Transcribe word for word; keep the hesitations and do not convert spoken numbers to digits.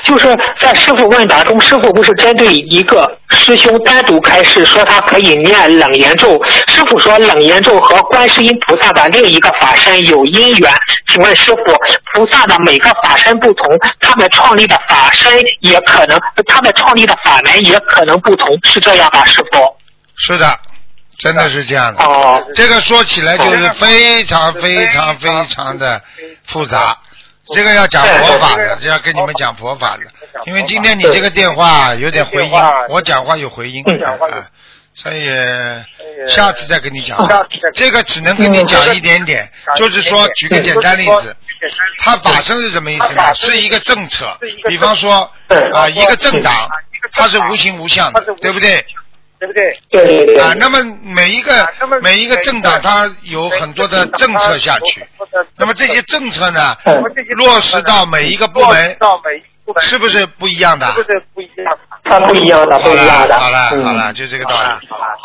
就是在师父问答中，师父不是针对一个师兄单独开示说他可以念冷言咒，师父说冷言咒和观世音菩萨的另一个法身有因缘，请问师父，菩萨的每个法身不同，他们创立的法身也可能，他们创立的法门也可能不同，是这样吧，师父？ 是的，真的是这样的。 哦， 这个说起来就是非常非常非常的复杂。这个要讲佛法的，这要跟你们讲佛法的，因为今天你这个电话有点回音，我讲话有回音，啊、嗯，所以下次再跟你讲。这个只能跟你讲一点点，就是说，举个简单例子，它法身是什么意思呢？是一个政策，比方说啊、呃，一个政党，它是无形无相的，对不对？ 对不对？对对对。 啊，那么每一个每一个政党，它有很多的政策下去。那么这些政策呢，落实到每一个部门，是不是不一样的？ 是不是不一样？它不一样的，不一样的。 好了好了，就这个道理。